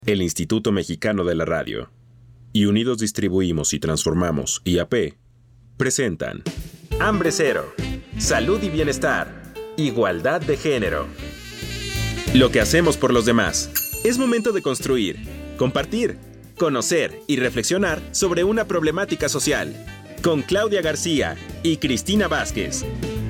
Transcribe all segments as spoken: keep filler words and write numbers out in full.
El Instituto Mexicano de la Radio y Unidos Distribuimos y Transformamos, I A P, presentan Hambre Cero, Salud y Bienestar, Igualdad de Género. Lo que hacemos por los demás. Es momento de construir, compartir, conocer y reflexionar sobre una problemática social. Con Claudia García y Cristina Vázquez.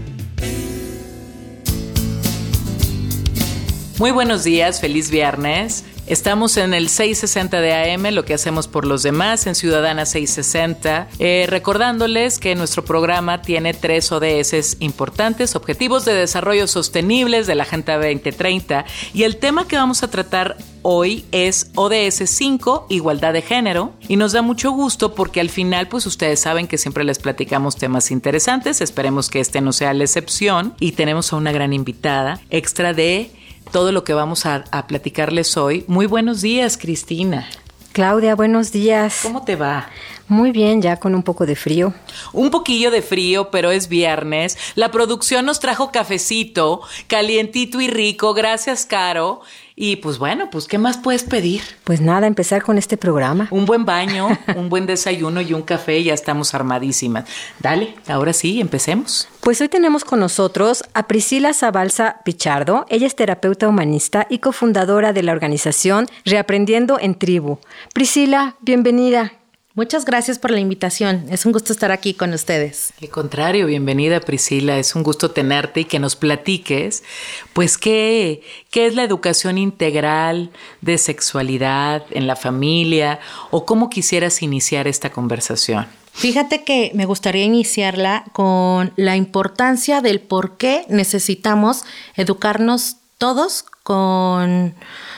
Muy buenos días, feliz viernes. Estamos en el seiscientos sesenta de A M, lo que hacemos por los demás, en Ciudadana seiscientos sesenta. Eh, recordándoles que nuestro programa tiene tres O D S importantes, Objetivos de Desarrollo Sostenibles de la Agenda veinte treinta. Y el tema que vamos a tratar hoy es O D S cinco, Igualdad de Género. Y nos da mucho gusto porque al final, pues ustedes saben que siempre les platicamos temas interesantes. Esperemos que este no sea la excepción. Y tenemos a una gran invitada, extra de todo lo que vamos a, a platicarles hoy. Muy buenos días, Cristina. Claudia, buenos días. ¿Cómo te va? Muy bien, ya con un poco de frío. Un poquillo de frío, pero es viernes. La producción nos trajo cafecito, calientito y rico. Gracias, Caro. Y pues bueno, pues ¿qué más puedes pedir? Pues nada, empezar con este programa. Un buen baño, un buen desayuno y un café y ya estamos armadísimas. Dale, ahora sí, empecemos. Pues hoy tenemos con nosotros a Priscila Zabalza Pichardo. Ella es terapeuta humanista y cofundadora de la organización Reaprendiendo en Tribu. Priscila, bienvenida. Muchas gracias por la invitación. Es un gusto estar aquí con ustedes. Al contrario, bienvenida, Priscila. Es un gusto tenerte y que nos platiques, pues, ¿qué, qué es la educación integral de sexualidad en la familia? ¿O cómo quisieras iniciar esta conversación? Fíjate que me gustaría iniciarla con la importancia del por qué necesitamos educarnos todos con,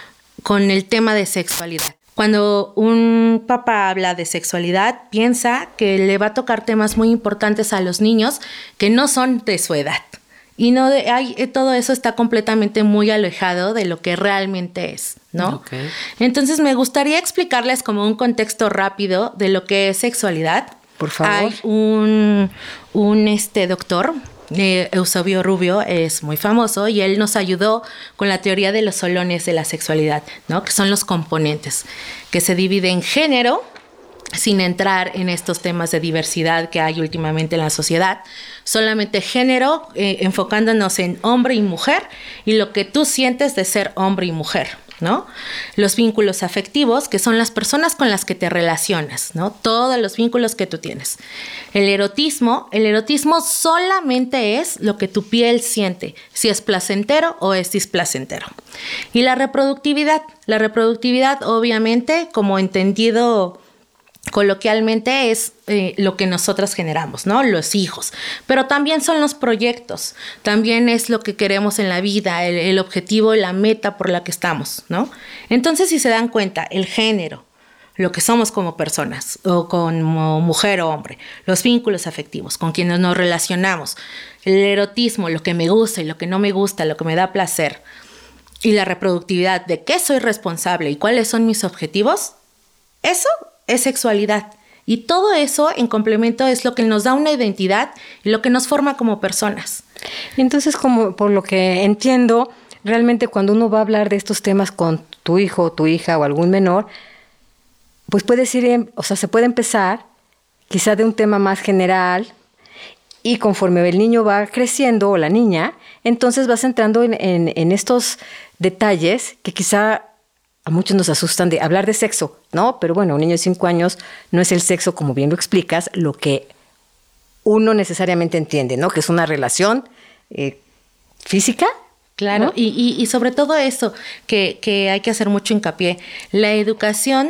con el tema de sexualidad. Cuando un papá habla de sexualidad, piensa que le va a tocar temas muy importantes a los niños que no son de su edad. Y no de, ay, todo eso está completamente muy alejado de lo que realmente es, ¿no? Okay. Entonces me gustaría explicarles como un contexto rápido de lo que es sexualidad. Por favor. Hay un, un este, doctor, Eh, Eusebio Rubio, es muy famoso y él nos ayudó con la teoría de los solones de la sexualidad, ¿no? Que son los componentes que se dividen en género, sin entrar en estos temas de diversidad que hay últimamente en la sociedad, solamente género, eh, enfocándonos en hombre y mujer y lo que tú sientes de ser hombre y mujer, ¿no? Los vínculos afectivos, que son las personas con las que te relacionas, ¿no? Todos los vínculos que tú tienes. El erotismo, el erotismo solamente es lo que tu piel siente, si es placentero o es displacentero. Y la reproductividad, la reproductividad obviamente, como entendido coloquialmente, es eh, lo que nosotras generamos, ¿no? Los hijos. Pero también son los proyectos, también es lo que queremos en la vida, el, el objetivo, la meta por la que estamos, ¿no? Entonces, si se dan cuenta, el género, lo que somos como personas, o como mujer o hombre, los vínculos afectivos, con quienes nos relacionamos, el erotismo, lo que me gusta y lo que no me gusta, lo que me da placer, y la reproductividad, de qué soy responsable y cuáles son mis objetivos, eso es sexualidad. Y todo eso en complemento es lo que nos da una identidad y lo que nos forma como personas. Entonces, como por lo que entiendo, realmente cuando uno va a hablar de estos temas con tu hijo, tu hija o algún menor, pues puedes ir, en, o sea, se puede empezar quizá de un tema más general y conforme el niño va creciendo o la niña, entonces vas entrando en, en, en estos detalles que quizá a muchos nos asustan de hablar de sexo, ¿no? Pero bueno, un niño de cinco años no es el sexo, como bien lo explicas, lo que uno necesariamente entiende, ¿no? Que es una relación eh, física. Claro, ¿no? y, y, y sobre todo eso, que, que hay que hacer mucho hincapié. La educación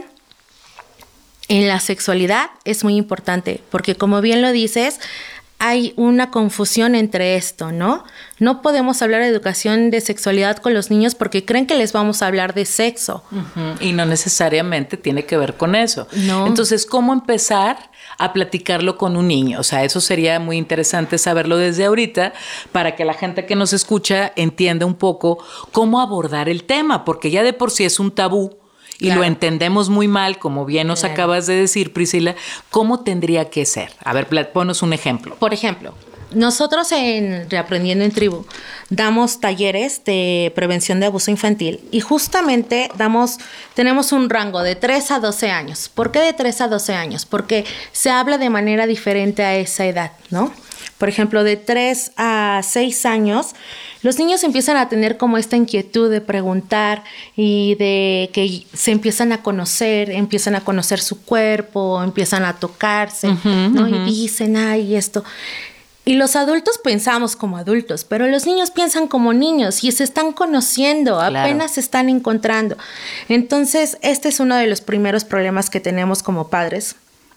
en la sexualidad es muy importante, porque como bien lo dices, hay una confusión entre esto, ¿no? No podemos hablar de educación de sexualidad con los niños porque creen que les vamos a hablar de sexo. Uh-huh. Y no necesariamente tiene que ver con eso. No. Entonces, ¿cómo empezar a platicarlo con un niño? O sea, eso sería muy interesante saberlo desde ahorita para que la gente que nos escucha entienda un poco cómo abordar el tema, porque ya de por sí es un tabú. Y claro, lo entendemos muy mal, como bien nos claro. acabas de decir, Priscila. ¿Cómo tendría que ser? A ver, ponos un ejemplo. Por ejemplo, nosotros en Reaprendiendo en Tribu damos talleres de prevención de abuso infantil y justamente damos, tenemos un rango de tres a doce años. ¿Por qué de tres a doce años? Porque se habla de manera diferente a esa edad, ¿no? Por ejemplo, de tres a seis años, los niños empiezan a tener como esta inquietud de preguntar y de que se empiezan a conocer, empiezan a conocer su cuerpo, empiezan a tocarse, uh-huh, ¿no? Uh-huh. Y dicen, ay, esto. Y los adultos pensamos como adultos, pero los niños piensan como niños y se están conociendo, claro. Apenas se están encontrando. Entonces, este es uno de los primeros problemas que tenemos como padres,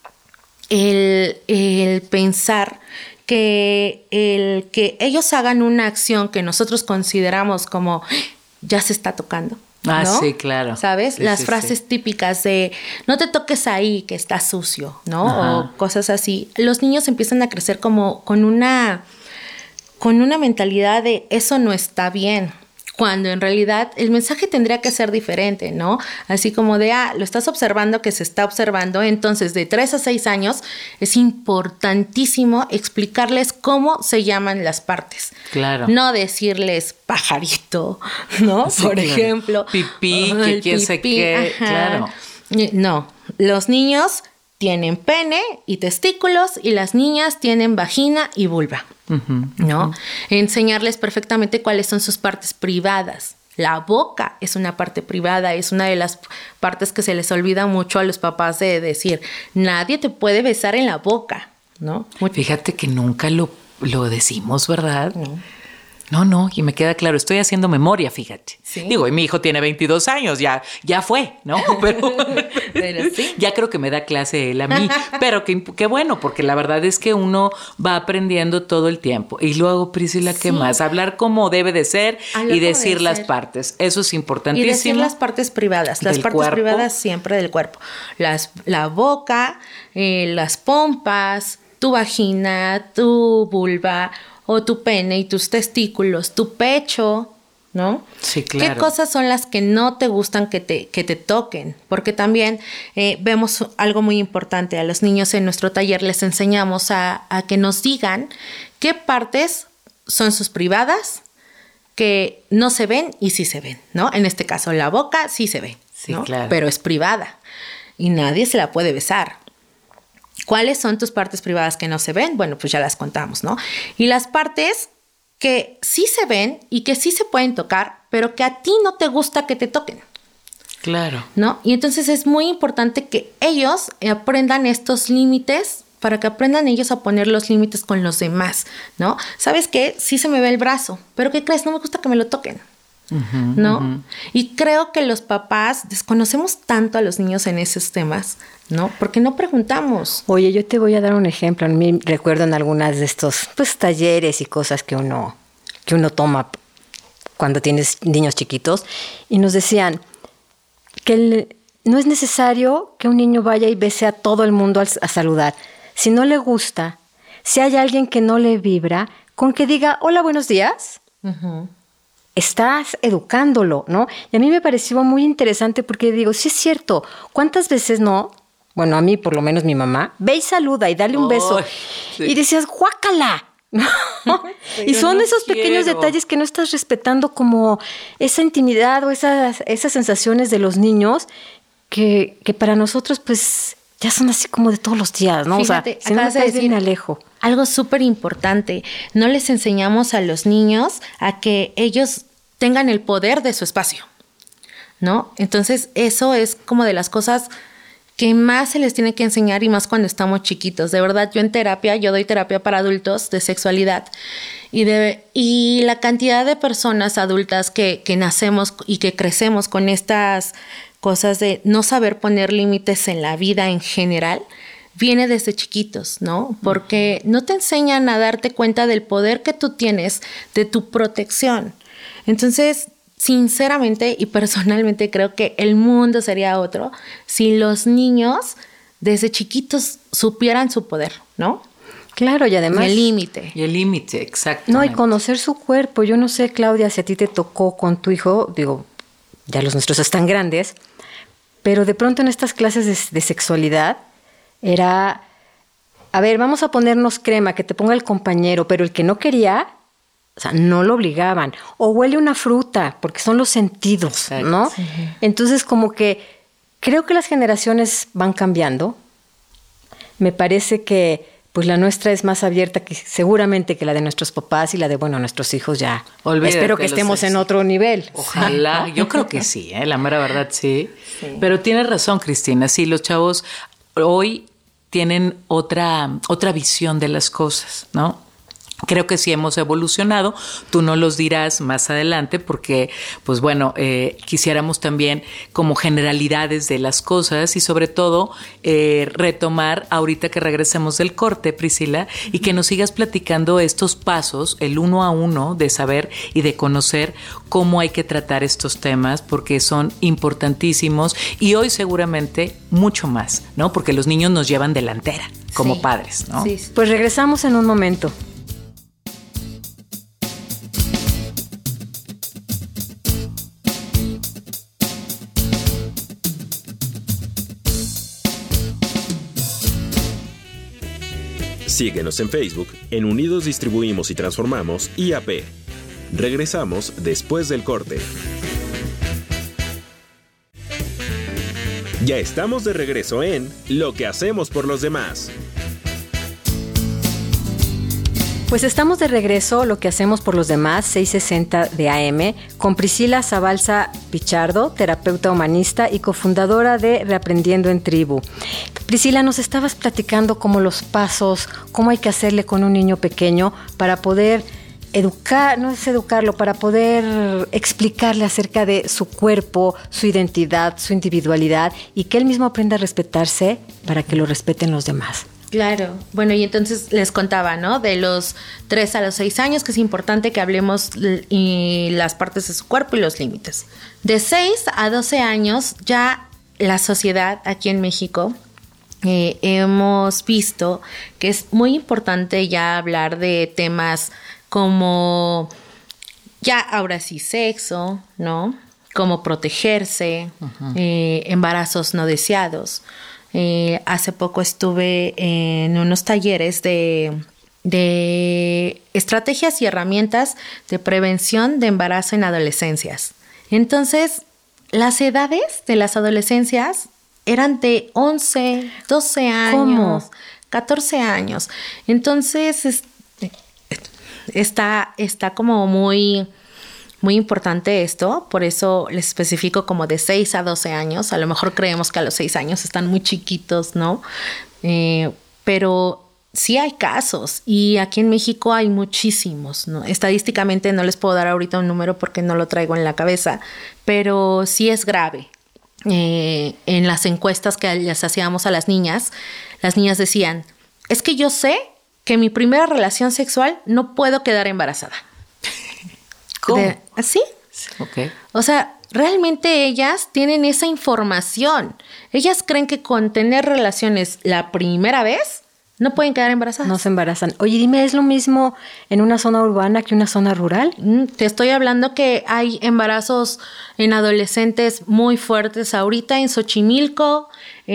el, el pensar que el que ellos hagan una acción que nosotros consideramos como ya se está tocando. Ah, ¿no? sí, claro. ¿Sabes? Sí, Las sí, frases sí. típicas de no te toques ahí que está sucio, ¿no? Ajá. O cosas así. Los niños empiezan a crecer como con una con una mentalidad de eso no está bien. Cuando en realidad el mensaje tendría que ser diferente, ¿no? Así como de, ah, lo estás observando que se está observando, entonces de tres a seis años es importantísimo explicarles cómo se llaman las partes. Claro. No decirles pajarito, ¿no? Sí, Por claro. ejemplo. Pipí, que quién sé qué, claro. No, los niños tienen pene y testículos y las niñas tienen vagina y vulva. Uh-huh, ¿no? Uh-huh. Enseñarles perfectamente cuáles son sus partes privadas. La boca es una parte privada, es una de las partes que se les olvida mucho a los papás de decir, nadie te puede besar en la boca, ¿no? Fíjate que nunca lo, lo decimos, ¿verdad? No. No, no, y me queda claro, estoy haciendo memoria, fíjate. ¿Sí? Digo, y mi hijo tiene veintidós años, ya, ya fue, ¿no? Pero, pero sí. Ya creo que me da clase él a mí. Pero qué, qué bueno, porque la verdad es que uno va aprendiendo todo el tiempo. Y luego, Priscila, ¿qué sí. más? Hablar como debe de ser Hablar y decir las ser. partes. Eso es importantísimo. Y decir las partes privadas. Las partes cuerpo. privadas siempre del cuerpo. Las, la boca, eh, las pompas, tu vagina, tu vulva, o tu pene y tus testículos, tu pecho, ¿no? Sí, claro. ¿Qué cosas son las que no te gustan que te, que te toquen? Porque también eh, vemos algo muy importante. A los niños en nuestro taller les enseñamos a, a que nos digan qué partes son sus privadas, que no se ven y sí se ven, ¿no? En este caso, la boca sí se ve, sí, ¿no? Claro. Pero es privada y nadie se la puede besar. ¿Cuáles son tus partes privadas que no se ven? Bueno, pues ya las contamos, ¿no? Y las partes que sí se ven y que sí se pueden tocar, pero que a ti no te gusta que te toquen. Claro. ¿No? Y entonces es muy importante que ellos aprendan estos límites para que aprendan ellos a poner los límites con los demás, ¿no? ¿Sabes qué? Sí se me ve el brazo, pero ¿qué crees? No me gusta que me lo toquen. Uh-huh, ¿no? Uh-huh. Y creo que los papás desconocemos tanto a los niños en esos temas, ¿no? Porque no preguntamos. Oye, yo te voy a dar un ejemplo. A mí recuerdo en algunas de estos pues talleres y cosas que uno que uno toma cuando tienes niños chiquitos y nos decían que el, no es necesario que un niño vaya y bese a todo el mundo a, a saludar. Si no le gusta, si hay alguien que no le vibra, con que diga hola, buenos días. Uh-huh. Estás educándolo, ¿no? Y a mí me pareció muy interesante porque digo, sí es cierto, ¿cuántas veces no? Bueno, a mí por lo menos mi mamá, ve y saluda y dale un oh, beso. Sí. Y decías, guácala, ¿no? Y son no esos quiero. pequeños detalles que no estás respetando como esa intimidad o esas, esas sensaciones de los niños que, que para nosotros pues ya son así como de todos los días, ¿no? Fíjate, o sea, si no me caes bien me alejo. Algo súper importante, no les enseñamos a los niños a que ellos tengan el poder de su espacio, ¿no? Entonces eso es como de las cosas que más se les tiene que enseñar y más cuando estamos chiquitos. De verdad, yo en terapia, yo doy terapia para adultos de sexualidad y, de, y la cantidad de personas adultas que, que nacemos y que crecemos con estas cosas de no saber poner límites en la vida en general, viene desde chiquitos, ¿no? Porque no te enseñan a darte cuenta del poder que tú tienes, de tu protección. Entonces, sinceramente y personalmente creo que el mundo sería otro si los niños desde chiquitos supieran su poder, ¿no? Claro, y además... Y el límite. Y el límite, exactamente. No, y conocer su cuerpo. Yo no sé, Claudia, si a ti te tocó con tu hijo, digo, ya los nuestros están grandes, pero de pronto en estas clases de, de sexualidad era a ver, vamos a ponernos crema, que te ponga el compañero, pero el que no quería, o sea, no lo obligaban. O huele una fruta, porque son los sentidos, exacto, ¿no? Sí. Entonces, como que creo que las generaciones van cambiando. Me parece que pues la nuestra es más abierta que seguramente que la de nuestros papás y la de, bueno, nuestros hijos ya. Olvídate, espero que estemos en otro nivel. Ojalá, yo creo que sí, ¿eh? La mera verdad sí. sí. Pero tienes razón, Cristina, sí, los chavos hoy tienen otra, otra visión de las cosas, ¿no? Creo que sí hemos evolucionado, tú nos los dirás más adelante porque, pues bueno, eh, quisiéramos también como generalidades de las cosas y sobre todo eh, retomar ahorita que regresemos del corte, Priscila, y que nos sigas platicando estos pasos, el uno a uno de saber y de conocer cómo hay que tratar estos temas porque son importantísimos y hoy seguramente mucho más, ¿no? Porque los niños nos llevan delantera como sí, padres, ¿no? Sí, sí. Pues regresamos en un momento. Síguenos en Facebook, en Unidos Distribuimos y Transformamos I A P. Regresamos después del corte. Ya estamos de regreso en Lo que hacemos por los demás. Pues estamos de regreso, Lo que hacemos por los demás, seiscientos sesenta de A M, con Priscila Zabalza Pichardo, terapeuta humanista y cofundadora de Reaprendiendo en Tribu. Priscila, nos estabas platicando cómo los pasos, cómo hay que hacerle con un niño pequeño para poder educar, no es educarlo, para poder explicarle acerca de su cuerpo, su identidad, su individualidad y que él mismo aprenda a respetarse para que lo respeten los demás. Claro. Bueno, y entonces les contaba, ¿no? De los tres a los seis años, que es importante que hablemos y las partes de su cuerpo y los límites. De seis a doce años, ya la sociedad aquí en México eh, hemos visto que es muy importante ya hablar de temas como ya ahora sí sexo, ¿no? Cómo protegerse, uh-huh. eh, embarazos no deseados. Eh, hace poco estuve en unos talleres de, de estrategias y herramientas de prevención de embarazo en adolescencias. Entonces, las edades de las adolescencias eran de once, doce años, ¿cómo? catorce años. Entonces, es, está, está como muy... Muy importante esto, por eso les especifico como de seis a doce años. A lo mejor creemos que a los seis años están muy chiquitos, ¿no? Eh, pero sí hay casos y aquí en México hay muchísimos, ¿no? Estadísticamente no les puedo dar ahorita un número porque no lo traigo en la cabeza, pero sí es grave. Eh, en las encuestas que les hacíamos a las niñas, las niñas decían, es que yo sé que en mi primera relación sexual no puedo quedar embarazada. ¿Cómo? De, ¿Así? Okay. O sea, realmente ellas tienen esa información. Ellas creen que con tener relaciones la primera vez no pueden quedar embarazadas. No se embarazan. Oye, dime, ¿es lo mismo en una zona urbana que una zona rural? Mm, te estoy hablando que hay embarazos en adolescentes muy fuertes ahorita en Xochimilco,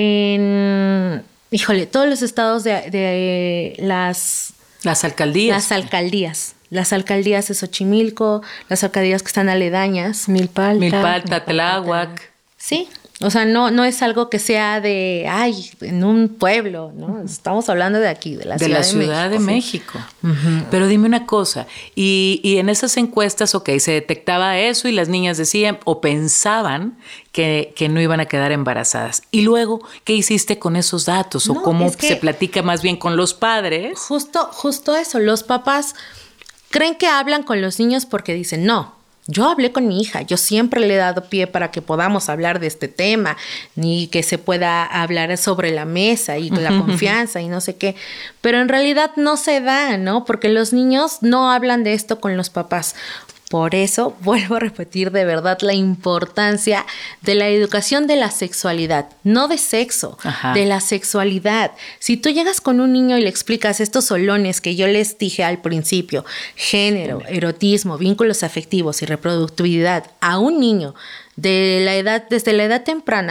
en... Híjole, todos los estados de, de las... Las alcaldías. Las alcaldías. Las alcaldías de Xochimilco, las alcaldías que están aledañas. Milpalta. Milpalta, Tláhuac. Sí, o sea, no, no es algo que sea de, ay, en un pueblo, ¿no? Estamos hablando de aquí, de la de Ciudad la de Ciudad México. de México. Sí. Uh-huh. Pero dime una cosa, y, y en esas encuestas, ok, se detectaba eso y las niñas decían o pensaban que, que no iban a quedar embarazadas. Y luego, ¿qué hiciste con esos datos? ¿O no, cómo es que se platica más bien con los padres? Justo, justo eso, los papás creen que hablan con los niños porque dicen, no, yo hablé con mi hija, yo siempre le he dado pie para que podamos hablar de este tema, ni que se pueda hablar sobre la mesa y la confianza y no sé qué, pero en realidad no se da, ¿no? Porque los niños no hablan de esto con los papás. Por eso, vuelvo a repetir de verdad la importancia de la educación de la sexualidad, no de sexo, Ajá. de la sexualidad. Si tú llegas con un niño y le explicas estos solones que yo les dije al principio, género, erotismo, vínculos afectivos y reproductividad a un niño de la edad, desde la edad temprana,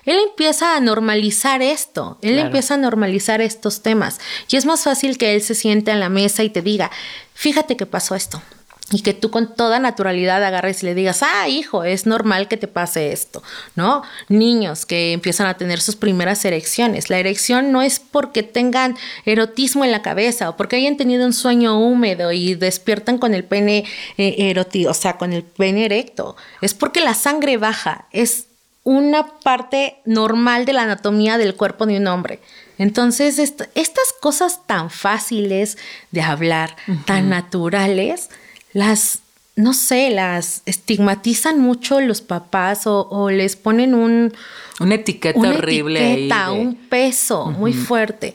él empieza a normalizar esto, él claro. empieza a normalizar estos temas. Y es más fácil que él se siente en la mesa y te diga, fíjate que pasó esto. Y que tú con toda naturalidad agarres y le digas, ah, hijo, es normal que te pase esto, ¿no? Niños que empiezan a tener sus primeras erecciones. La erección no es porque tengan erotismo en la cabeza o porque hayan tenido un sueño húmedo y despiertan con el pene eh, erótico, o sea, con el pene erecto. Es porque la sangre baja. Es una parte normal de la anatomía del cuerpo de un hombre. Entonces, est- estas cosas tan fáciles de hablar, uh-huh. tan naturales, las, no sé, las estigmatizan mucho los papás o, o les ponen un... Una etiqueta una horrible. Etiqueta, ahí de... un peso uh-huh. muy fuerte.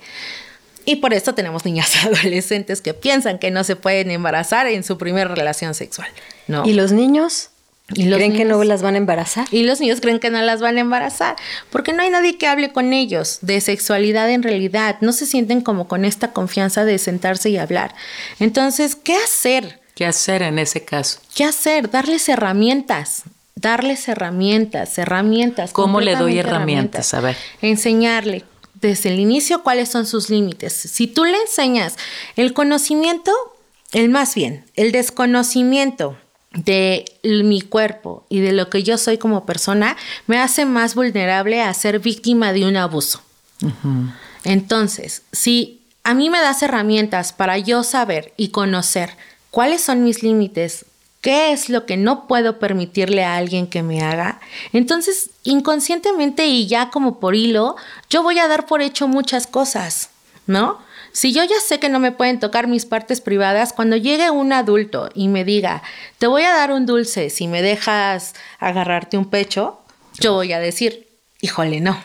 Y por eso tenemos niñas adolescentes que piensan que no se pueden embarazar en su primera relación sexual, ¿no? ¿Y los niños? ¿Y los ¿Creen niños? que no las van a embarazar? Y los niños creen que no las van a embarazar, porque no hay nadie que hable con ellos de sexualidad en realidad. No se sienten como con esta confianza de sentarse y hablar. Entonces, ¿qué hacer? ¿Qué hacer en ese caso? ¿Qué hacer? Darles herramientas, darles herramientas, herramientas. ¿Cómo le doy herramientas? herramientas? A ver. Enseñarle desde el inicio cuáles son sus límites. Si tú le enseñas el conocimiento, el más bien, el desconocimiento de mi cuerpo y de lo que yo soy como persona, me hace más vulnerable a ser víctima de un abuso. Uh-huh. Entonces, si a mí me das herramientas para yo saber y conocer cuáles son mis límites, qué es lo que no puedo permitirle a alguien que me haga, entonces inconscientemente y ya como por hilo, yo voy a dar por hecho muchas cosas, ¿no? Si yo ya sé que no me pueden tocar mis partes privadas, cuando llegue un adulto y me diga, te voy a dar un dulce si me dejas agarrarte un pecho, yo voy a decir, híjole, no.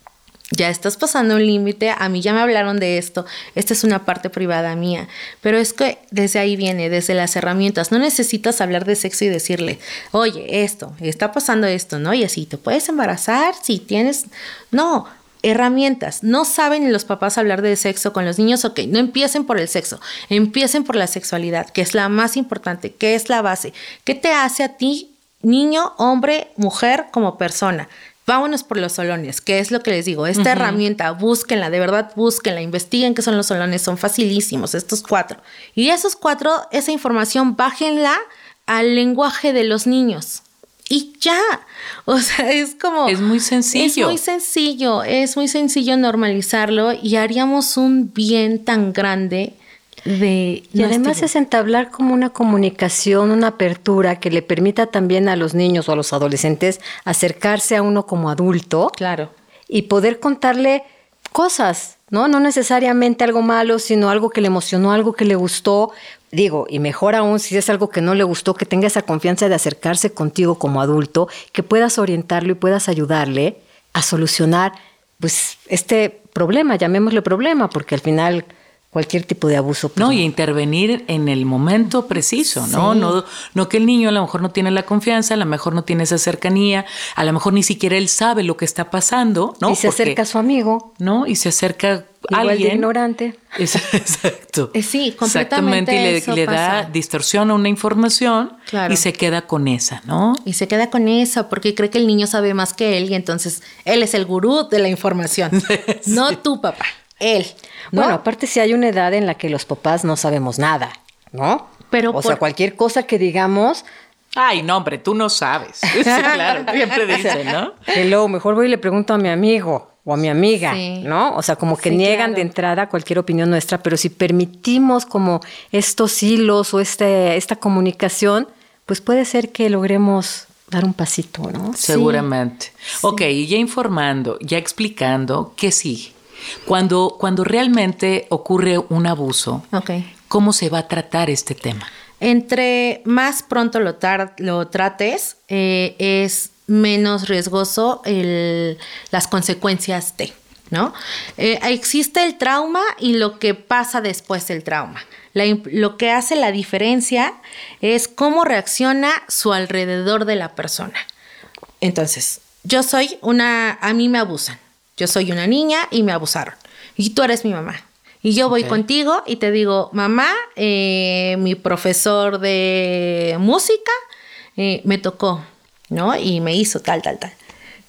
Ya estás pasando un límite, a mí ya me hablaron de esto, esta es una parte privada mía, pero es que desde ahí viene, desde las herramientas, no necesitas hablar de sexo y decirle, oye, esto, está pasando esto, ¿no? Y así, ¿te puedes embarazar si tienes...? No, herramientas. No saben los papás hablar de sexo con los niños, ok, no empiecen por el sexo, empiecen por la sexualidad, que es la más importante, que es la base. ¿Qué te hace a ti, niño, hombre, mujer, como persona? Vámonos por los solones, que es lo que les digo. Esta uh-huh. herramienta, búsquenla, de verdad búsquenla, investiguen qué son los solones, son facilísimos, estos cuatro. Y esos cuatro, esa información, bájenla al lenguaje de los niños. Y ya, o sea, es como... Es muy sencillo. Es muy sencillo, es muy sencillo normalizarlo y haríamos un bien tan grande de... Y además es entablar como una comunicación, una apertura que le permita también a los niños o a los adolescentes acercarse a uno como adulto. Claro. Y poder contarle cosas, ¿no? No necesariamente algo malo, sino algo que le emocionó, algo que le gustó. Digo, y mejor aún si es algo que no le gustó, que tenga esa confianza de acercarse contigo como adulto, que puedas orientarlo y puedas ayudarle a solucionar pues este problema, llamémosle problema, porque al final cualquier tipo de abuso. Pues, no, y intervenir en el momento preciso, ¿no? Sí. No, no que el niño a lo mejor no tiene la confianza, a lo mejor no tiene esa cercanía, a lo mejor ni siquiera él sabe lo que está pasando, ¿no? Y se Porque, acerca a su amigo. ¿no? Y se acerca a Igual alguien. de ignorante. Es, exacto. Eh, sí, completamente. Exactamente, y le, eso le pasa. da distorsión a una información claro. y se queda con esa, ¿no? Y se queda con esa porque cree que el niño sabe más que él y entonces él es el gurú de la información. Sí. No tu papá. Él, ¿no? Bueno, aparte si hay una edad en la que los papás no sabemos nada, ¿no? Pero o por... sea, cualquier cosa que digamos... Ay, no, hombre, tú no sabes. Sí, claro, siempre dicen, ¿no? Hello, mejor voy y le pregunto a mi amigo o a mi amiga, sí. ¿no? O sea, como que sí, niegan claro. de entrada cualquier opinión nuestra, pero si permitimos como estos hilos o este, esta comunicación, pues puede ser que logremos dar un pasito, ¿no? Seguramente. Sí. Ok, y ya informando, ya explicando, ¿qué sigue? Cuando, cuando realmente ocurre un abuso, okay. ¿cómo se va a tratar este tema? Entre más pronto lo, tar- lo trates, eh, es menos riesgoso el, las consecuencias de, ¿no? Eh, existe el trauma y lo que pasa después del trauma. La, lo que hace la diferencia es cómo reacciona su alrededor de la persona. Entonces, yo soy una... A mí me abusan. Yo soy una niña y me abusaron. Y tú eres mi mamá. Y yo voy okay. contigo y te digo, mamá, eh, mi profesor de música eh, me tocó, ¿no? Y me hizo tal, tal, tal.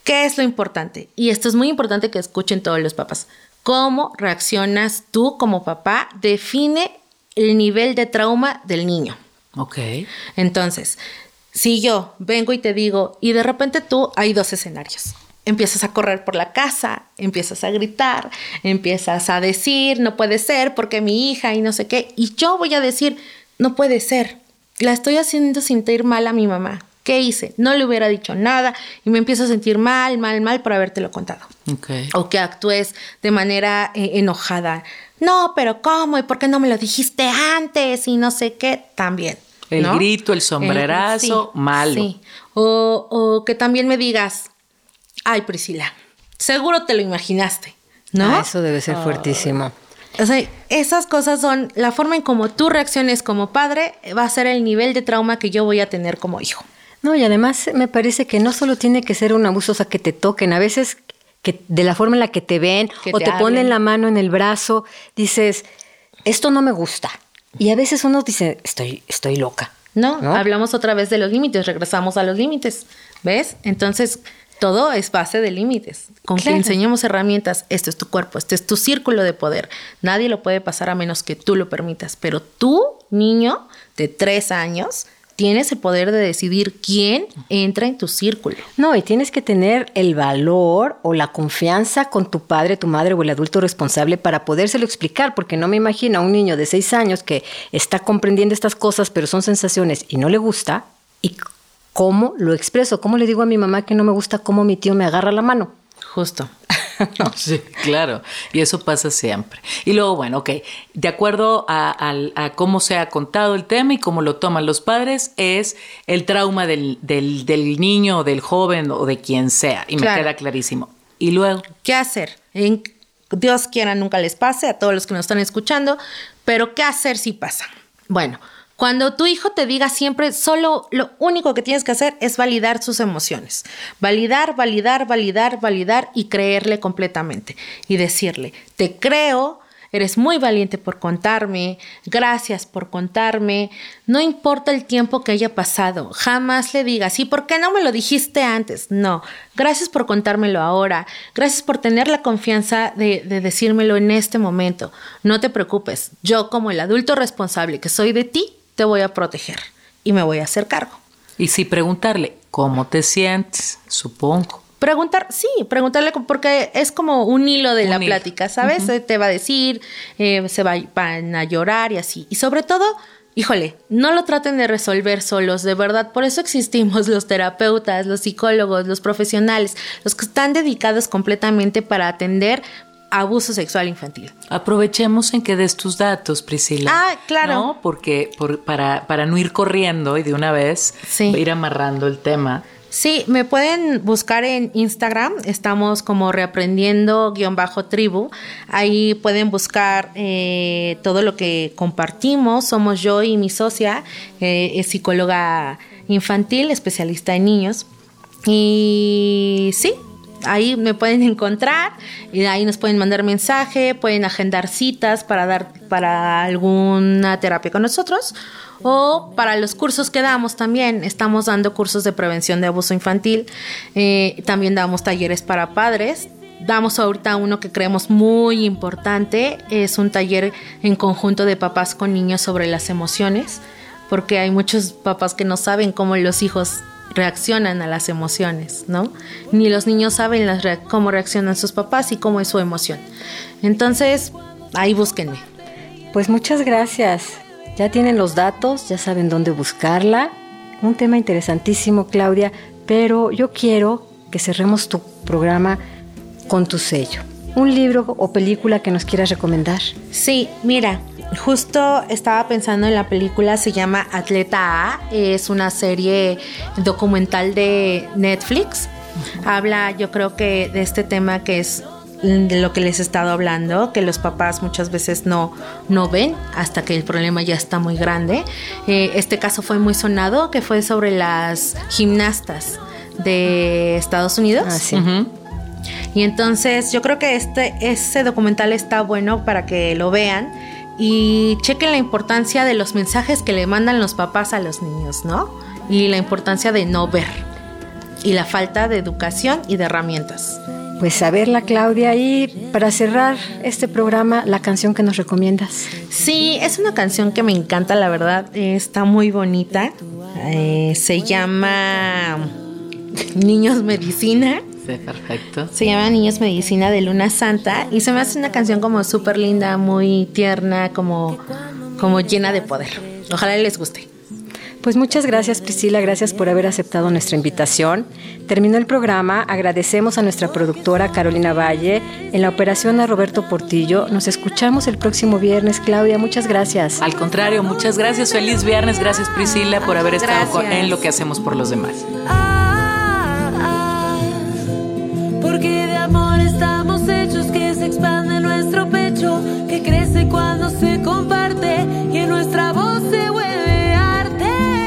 ¿Qué es lo importante? Y esto es muy importante que escuchen todos los papás. ¿Cómo reaccionas tú como papá? Define el nivel de trauma del niño. Ok. Entonces, si yo vengo y te digo, y de repente tú, hay dos escenarios. Empiezas a correr por la casa, empiezas a gritar, empiezas a decir, no puede ser porque mi hija y no sé qué. Y yo voy a decir, no puede ser. La estoy haciendo sentir mal a mi mamá. ¿Qué hice? No le hubiera dicho nada y me empiezo a sentir mal, mal, mal por habértelo contado. Okay. O que actúes de manera eh, enojada. No, pero ¿cómo? ¿Y por qué no me lo dijiste antes? Y no sé qué, también. El ¿no? grito, el sombrerazo, el, sí, malo. Sí. O, o que también me digas, ay, Priscila, seguro te lo imaginaste, ¿no? Ah, eso debe ser oh. fuertísimo. O sea, esas cosas son la forma en cómo tú reacciones como padre, va a ser el nivel de trauma que yo voy a tener como hijo. No, y además me parece que no solo tiene que ser un abuso, o sea, que te toquen, a veces que de la forma en la que te ven que o te, te hablen. ponen la mano en el brazo, dices, esto no me gusta. Y a veces uno dice, estoy, estoy loca. No, ¿no? Hablamos otra vez de los límites, regresamos a los límites, ¿ves? Entonces, todo es base de límites. Con claro. que enseñemos herramientas, esto es tu cuerpo, este es tu círculo de poder. Nadie lo puede pasar a menos que tú lo permitas. Pero tú, niño de tres años, tienes el poder de decidir quién entra en tu círculo. No, y tienes que tener el valor o la confianza con tu padre, tu madre o el adulto responsable para podérselo explicar, porque no me imagino a un niño de seis años que está comprendiendo estas cosas, pero son sensaciones y no le gusta, y cómo lo expreso, cómo le digo a mi mamá que no me gusta cómo mi tío me agarra la mano. Justo. No, sí, claro. Y eso pasa siempre. Y luego, bueno, ok, de acuerdo a, a, a cómo se ha contado el tema y cómo lo toman los padres, es el trauma del, del, del niño, del joven o de quien sea. Y claro. me queda clarísimo. Y luego, ¿qué hacer? En, Dios quiera nunca les pase a todos los que nos están escuchando, pero ¿qué hacer si pasa? Bueno, cuando tu hijo te diga siempre, solo lo único que tienes que hacer es validar sus emociones. Validar, validar, validar, validar y creerle completamente. Y decirle, te creo, eres muy valiente por contarme, gracias por contarme. No importa el tiempo que haya pasado, jamás le digas, ¿y por qué no me lo dijiste antes? No, gracias por contármelo ahora. Gracias por tener la confianza de, de decírmelo en este momento. No te preocupes, yo como el adulto responsable que soy de ti, te voy a proteger y me voy a hacer cargo. Y sí preguntarle, ¿cómo te sientes? Supongo. Preguntar, sí, preguntarle porque es como un hilo de un la hilo. plática, ¿sabes? Uh-huh. Te va a decir, eh, se va, van a llorar y así. Y sobre todo, híjole, no lo traten de resolver solos, de verdad. Por eso existimos los terapeutas, los psicólogos, los profesionales, los que están dedicados completamente para atender abuso sexual infantil. Aprovechemos en que des tus datos, Priscila. Ah, claro. ¿No? Porque por, para, para no ir corriendo y de una vez sí. ir amarrando el tema. Sí, me pueden buscar en Instagram, estamos como reaprendiendo guión bajo tribu, ahí pueden buscar eh, todo lo que compartimos, somos yo y mi socia, eh, es psicóloga infantil, especialista en niños, y sí, ahí me pueden encontrar y ahí nos pueden mandar mensaje, pueden agendar citas para dar para alguna terapia con nosotros o para los cursos que damos también. Estamos dando cursos de prevención de abuso infantil, eh, también damos talleres para padres. Damos ahorita uno que creemos muy importante, es un taller en conjunto de papás con niños sobre las emociones, porque hay muchos papás que no saben cómo los hijos reaccionan a las emociones, ¿no? Ni los niños saben las rea- cómo reaccionan sus papás y cómo es su emoción. Entonces, ahí búsquenme. Pues muchas gracias. Ya tienen los datos, ya saben dónde buscarla. Un tema interesantísimo, Claudia, pero yo quiero que cerremos tu programa con tu sello. ¿Un libro o película que nos quieras recomendar? Sí, mira, justo estaba pensando en la película, se llama Atleta A, es una serie documental de Netflix. Habla, yo creo que de este tema que es de lo que les he estado hablando, que los papás muchas veces no, no ven hasta que el problema ya está muy grande. Eh, este caso fue muy sonado, que fue sobre las gimnastas de Estados Unidos. Ah, sí. Uh-huh. Y entonces yo creo que este, ese documental está bueno para que lo vean y chequen la importancia de los mensajes que le mandan los papás a los niños, ¿no? Y la importancia de no ver. y la falta de educación y de herramientas. Pues a verla, Claudia, y para cerrar este programa, la canción que nos recomiendas. Sí, es una canción que me encanta, la verdad, está muy bonita. Eh, se llama Niños Medicina. Sí, perfecto. Se llama Niños Medicina de Luna Santa y se me hace una canción como súper linda, muy tierna, como, como llena de poder. Ojalá les guste. Pues muchas gracias, Priscila, gracias por haber aceptado nuestra invitación. Terminó el programa, agradecemos a nuestra productora Carolina Valle, en la operación a Roberto Portillo. Nos escuchamos el próximo viernes, Claudia, muchas gracias. Al contrario, muchas gracias, feliz viernes, gracias Priscila por haber estado Gracias. en Lo que hacemos por los demás. Ah, ah, porque de amor estamos hechos, que se expande nuestro pecho, que crece cuando se comparte y en nuestra voz se vuelve arte.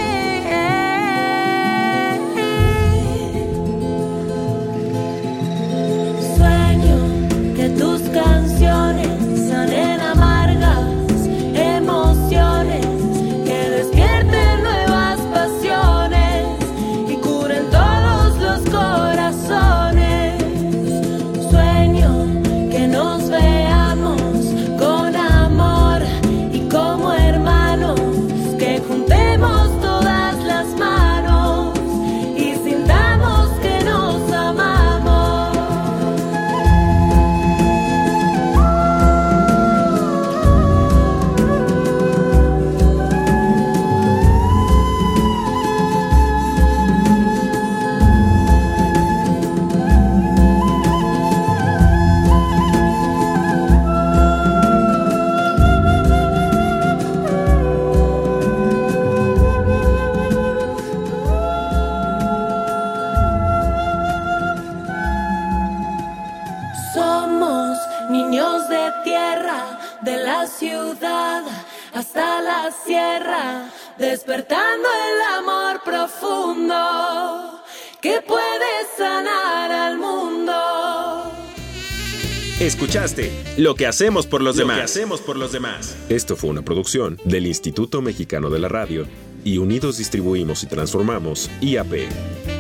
Sueño que tus canciones sanen amargas emociones, que despierten nuevas pasiones y curen todos los corazones. Sueño que nos veamos con amor y como hermanos, que juntemos todas las manos y sintamos que nos amamos. Somos niños de tierra, de la ciudad hasta la sierra, despertando el amor profundo que puede sanar al mundo. Escuchaste Lo que hacemos por los demás. Lo que hacemos por los demás. Esto fue una producción del Instituto Mexicano de la Radio y Unidos Distribuimos y Transformamos, I A P.